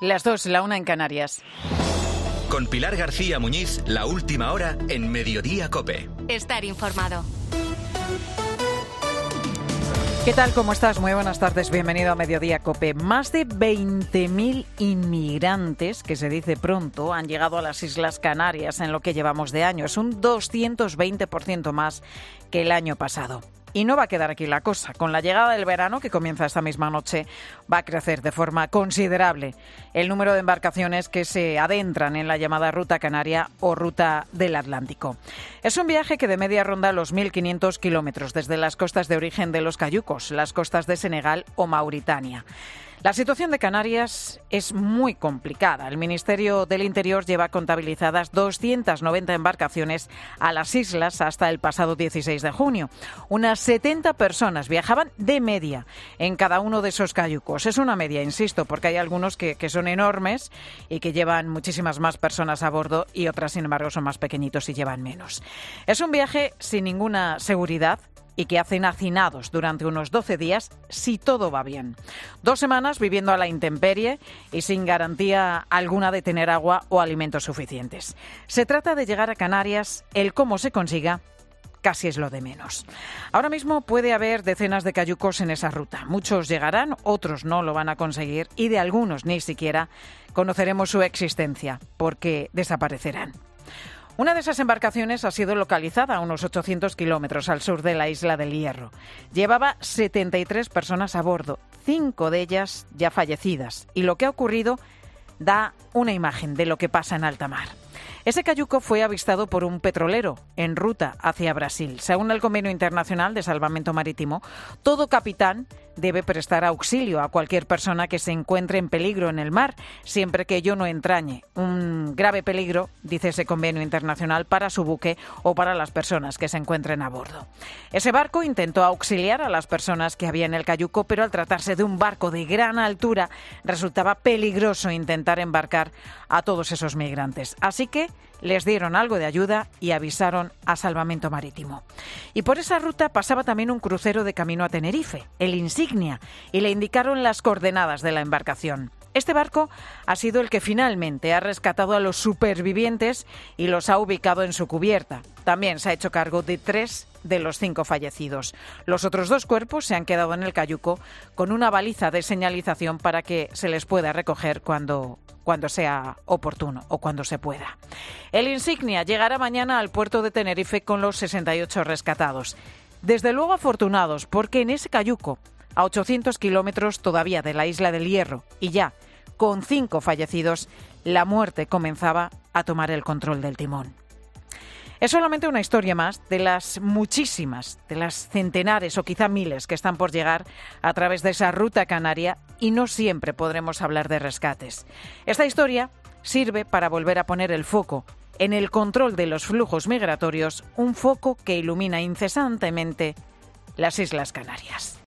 Las 2, la 1 en Canarias. Con Pilar García Muñiz, la última hora en Mediodía COPE. Estar informado. ¿Qué tal? ¿Cómo estás? Muy buenas tardes. Bienvenido a Mediodía COPE. Más de 20.000 inmigrantes, que se dice pronto, han llegado a las Islas Canarias en lo que llevamos de año. Es un 220% más que el año pasado. Y no va a quedar aquí la cosa. Con la llegada del verano, que comienza esta misma noche, va a crecer de forma considerable el número de embarcaciones que se adentran en la llamada Ruta Canaria o Ruta del Atlántico. Es un viaje que de media ronda los 1.500 kilómetros desde las costas de origen de los cayucos, las costas de Senegal o Mauritania. La situación de Canarias es muy complicada. El Ministerio del Interior lleva contabilizadas 290 embarcaciones a las islas hasta el pasado 16 de junio. Unas 70 personas viajaban de media en cada uno de esos cayucos. Es una media, insisto, porque hay algunos que son enormes y que llevan muchísimas más personas a bordo y otras, sin embargo, son más pequeñitos y llevan menos. Es un viaje sin ninguna seguridad y que hacen hacinados durante unos 12 días si todo va bien. 2 semanas viviendo a la intemperie y sin garantía alguna de tener agua o alimentos suficientes. Se trata de llegar a Canarias, el cómo se consiga casi es lo de menos. Ahora mismo puede haber decenas de cayucos en esa ruta. Muchos llegarán, otros no lo van a conseguir y de algunos ni siquiera conoceremos su existencia porque desaparecerán. Una de esas embarcaciones ha sido localizada a unos 800 kilómetros al sur de la isla del Hierro. Llevaba 73 personas a bordo, 5 de ellas ya fallecidas. Y lo que ha ocurrido da una imagen de lo que pasa en alta mar. Ese cayuco fue avistado por un petrolero en ruta hacia Brasil. Según el Convenio Internacional de Salvamento Marítimo, todo capitán debe prestar auxilio a cualquier persona que se encuentre en peligro en el mar, siempre que ello no entrañe un grave peligro, dice ese convenio internacional, para su buque o para las personas que se encuentren a bordo. Ese barco intentó auxiliar a las personas que había en el cayuco, pero al tratarse de un barco de gran altura, resultaba peligroso intentar embarcar a todos esos migrantes. Así que les dieron algo de ayuda y avisaron a Salvamento Marítimo. Y por esa ruta pasaba también un crucero de camino a Tenerife, el Insignia, y le indicaron las coordenadas de la embarcación. Este barco ha sido el que finalmente ha rescatado a los supervivientes y los ha ubicado en su cubierta. También se ha hecho cargo de 3 de los 5 fallecidos. Los otros 2 cuerpos se han quedado en el cayuco con una baliza de señalización para que se les pueda recoger cuando sea oportuno o cuando se pueda. El Insignia llegará mañana al puerto de Tenerife con los 68 rescatados. Desde luego afortunados, porque en ese cayuco, a 800 kilómetros todavía de la isla del Hierro, y ya con 5 fallecidos, la muerte comenzaba a tomar el control del timón. Es solamente una historia más de las muchísimas, de las centenares o quizá miles que están por llegar a través de esa ruta canaria y no siempre podremos hablar de rescates. Esta historia sirve para volver a poner el foco en el control de los flujos migratorios, un foco que ilumina incesantemente las Islas Canarias.